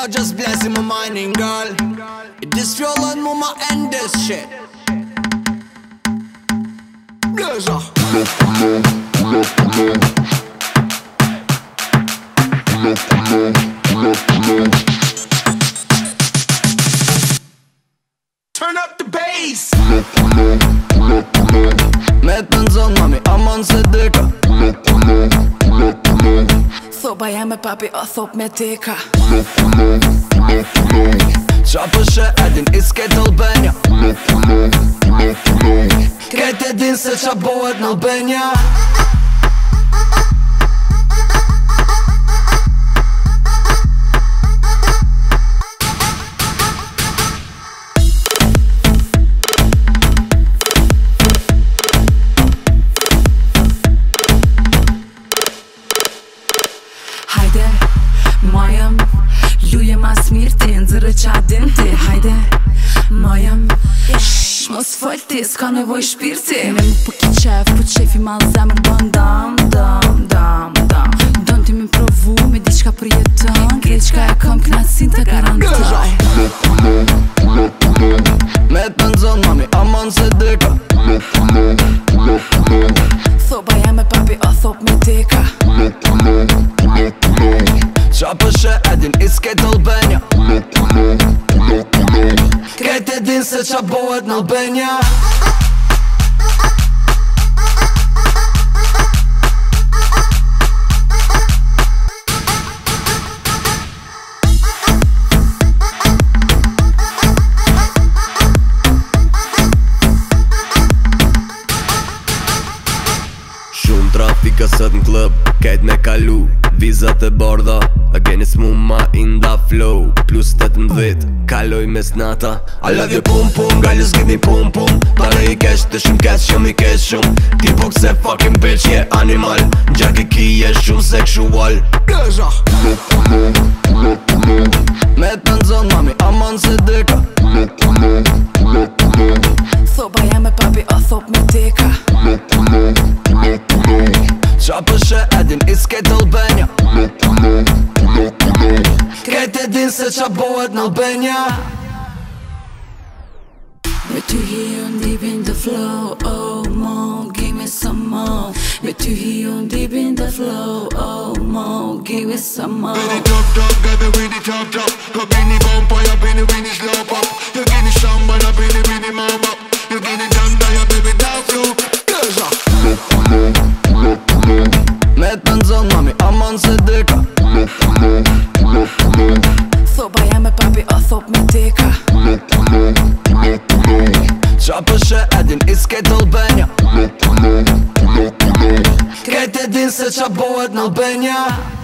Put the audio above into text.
just blessing my mining girl. This fjollën mu ma end this shit. Blöza. Turn up the bass. Me të nëzon mami, aman se deka. Thoba jam e papi, o thop me teka. Qa pëshe edin, iskejt Albania. Krejt edin se qa bohet në Albania. Hajde, ma jam luje mas mirë ti, nëzërë qa din ti. Hajde, ma jam mos fol ti, s'ka nevoj shpirti. Me mu po ki qef, po qefi mal zemër bën dam, dam, dam, dam. Don ti me provu me diqka për jeton, krejt qka e kam knatësin të garantoj. Me të nëzon mami, aman se deka. Thoba jam e papi, o thop me teka. Qa pëshe edin, iskejt Albania. Krejt edin se qa bohet në Albania. Shumë trafika sët n'klub, kejt me kalu. Vizat e borda, against mu ma in the flow. Plus 18, kaloj mes nata. I love you pum pum, gallus give me pum pum. Pare i kesh të shumë kesh, shumë i kesh shumë. Ti po kse fucking bitch, je animal. Gjak e ki je shumë sexual. Blöza. Me të nëzon mami, aman se deka. Thoba jam e papi, o thop me teka. Qa pëshe edin, iskejt Albania. Krejt edin se qa bohet në Albania. Me ty he on deep in the flow, oh mo, give me some more. Me ty he on deep in the flow, oh mo, give me some more. Bini top top, gada bini top top. Ko bini bomba, ja bini slow pop. Ja gini shamba, ja bini mama. Ja gini danda, ja baby down flow. Blöza. Me të nëzon mami, aman se deka. Thoba jam e papi, o thop me teka. Qa pëshe edin, iskejt Albania. Krejt edin se qa bohet në Albania.